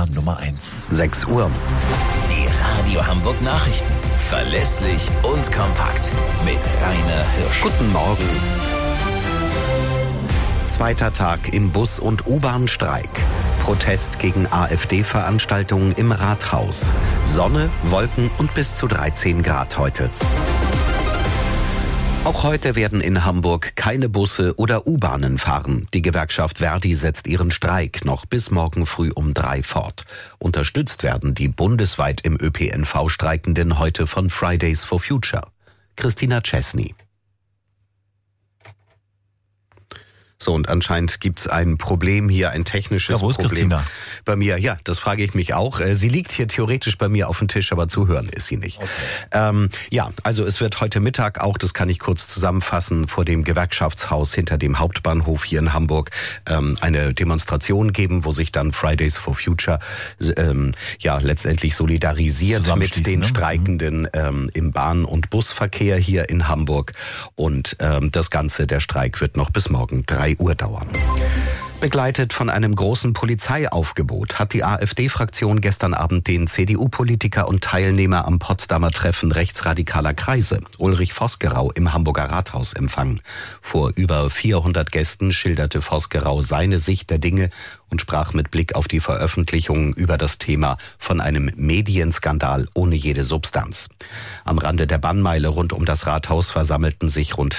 der Nummer 1. 6 Uhr. Die Radio Hamburg Nachrichten. Verlässlich und kompakt. Mit Rainer Hirsch. Guten Morgen. Zweiter Tag im Bus- und U-Bahn-Streik. Protest gegen AfD-Veranstaltungen im Rathaus. Sonne, Wolken und bis zu 13 Grad heute. Auch heute werden in Hamburg keine Busse oder U-Bahnen fahren. Die Gewerkschaft Verdi setzt ihren Streik noch bis morgen früh um 3 fort. Unterstützt werden die bundesweit im ÖPNV Streikenden heute von Fridays for Future. Christina Czesny. So, und anscheinend gibt's ein Problem hier, ein technisches Wo ist Problem. Christina? Bei mir, ja, das frage ich mich auch. Sie liegt hier theoretisch bei mir auf dem Tisch, aber zu hören ist sie nicht. Okay. Ja, also es wird heute Mittag auch, das kann ich kurz zusammenfassen, vor dem Gewerkschaftshaus hinter dem Hauptbahnhof hier in Hamburg eine Demonstration geben, wo sich dann Fridays for Future letztendlich solidarisiert mit den Streikenden im Bahn- und Busverkehr hier in Hamburg. Und das Ganze, der Streik wird noch bis morgen 3 Uhr dauern. Begleitet von einem großen Polizeiaufgebot hat die AfD-Fraktion gestern Abend den CDU-Politiker und Teilnehmer am Potsdamer Treffen rechtsradikaler Kreise, Ulrich Vosgerau, im Hamburger Rathaus empfangen. Vor über 400 Gästen schilderte Vosgerau seine Sicht der Dinge und sprach mit Blick auf die Veröffentlichungen über das Thema von einem Medienskandal ohne jede Substanz. Am Rande der Bannmeile rund um das Rathaus versammelten sich rund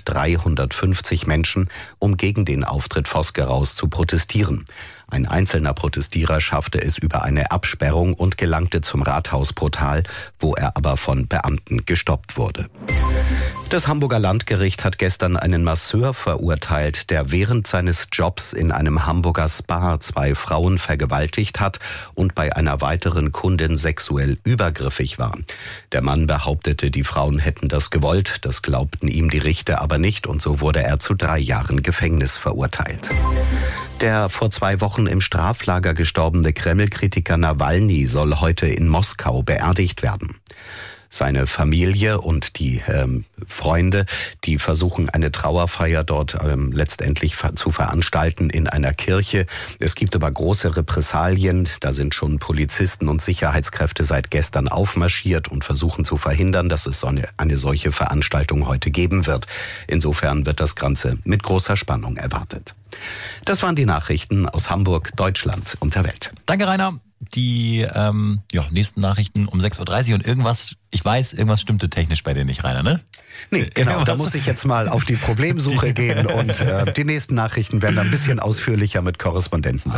350 Menschen, um gegen den Auftritt Vosgeraus zu protestieren. Ein einzelner Protestierer schaffte es über eine Absperrung und gelangte zum Rathausportal, wo er aber von Beamten gestoppt wurde. Das Hamburger Landgericht hat gestern einen Masseur verurteilt, der während seines Jobs in einem Hamburger Spa 2 Frauen vergewaltigt hat und bei einer weiteren Kundin sexuell übergriffig war. Der Mann behauptete, die Frauen hätten das gewollt, das glaubten ihm die Richter aber nicht und so wurde er zu 3 Jahren Gefängnis verurteilt. Der vor 2 Wochen im Straflager gestorbene Kreml-Kritiker Nawalny soll heute in Moskau beerdigt werden. Seine Familie und die Freunde, die versuchen, eine Trauerfeier dort letztendlich zu veranstalten in einer Kirche. Es gibt aber große Repressalien. Da sind schon Polizisten und Sicherheitskräfte seit gestern aufmarschiert und versuchen zu verhindern, dass es eine solche Veranstaltung heute geben wird. Insofern wird das Ganze mit großer Spannung erwartet. Das waren die Nachrichten aus Hamburg, Deutschland und der Welt. Danke, Rainer. Die nächsten Nachrichten um 6.30 Uhr und irgendwas stimmte technisch bei dir nicht, Rainer, ne? Nee, genau, da muss ich jetzt mal auf die Problemsuche gehen und die nächsten Nachrichten werden ein bisschen ausführlicher mit Korrespondenten.